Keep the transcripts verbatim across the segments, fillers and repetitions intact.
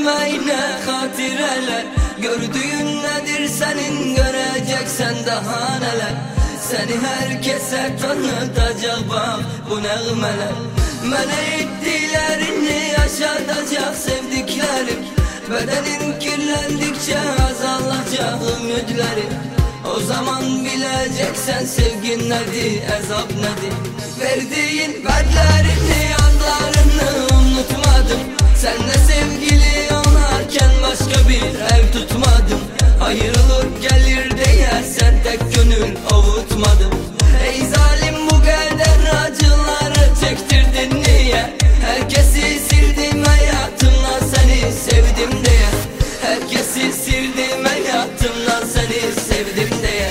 görmeyine hatireler. Gördüğün nedir senin, göreceksen daha neler. Seni herkese tanıtacak bak bu nağmeler. Mənə etdiklərini yaşadacaq sevdiklərim. Bedenin kirlendikçe azalacak ümidlerim. O zaman bileceksen sevgin nedir, azap nedir. Verdiğin vədlərini, anlarını unutmadım. Seninle sevgili olarken başka bir ev tutmadım. Ayrılır gelir diye sen tek gönül avutmadım. Ey zalim, bu kadar acıları çektirdin niye? Herkesi sildim hayatımdan, seni sevdim diye. Herkesi sildim hayatımdan, seni sevdim diye.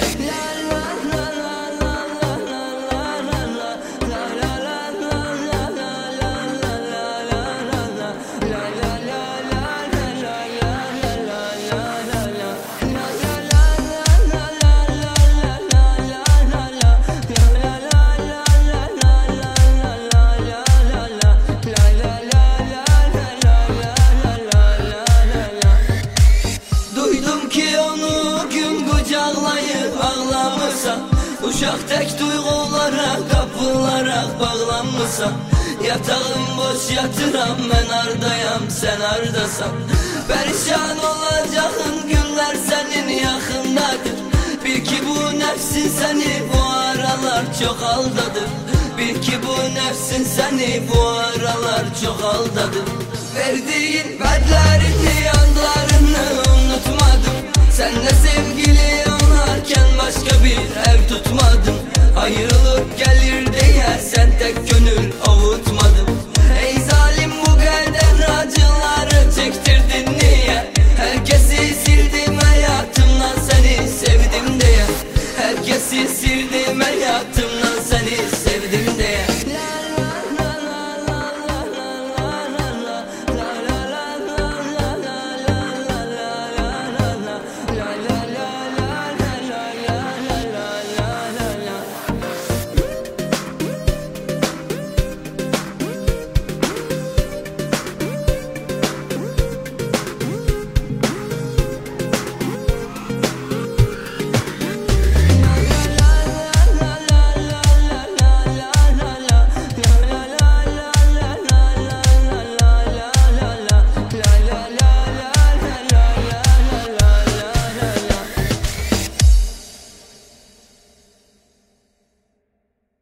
Uşaq tek duyğulara kapılarak bağlanmışsan. Yatağım boş yatıram, ben ardayam sen ardasan. Perişan olacağın günler senin yakındadır. Bil ki bu nefsin seni bu aralar çok aldadır. Bil ki bu nefsin seni bu aralar çok aldadır. Verdiğin vədlərini, anlarını unutmadım. Seninle sevgili olarken başka bir ev tutmadım. Hayır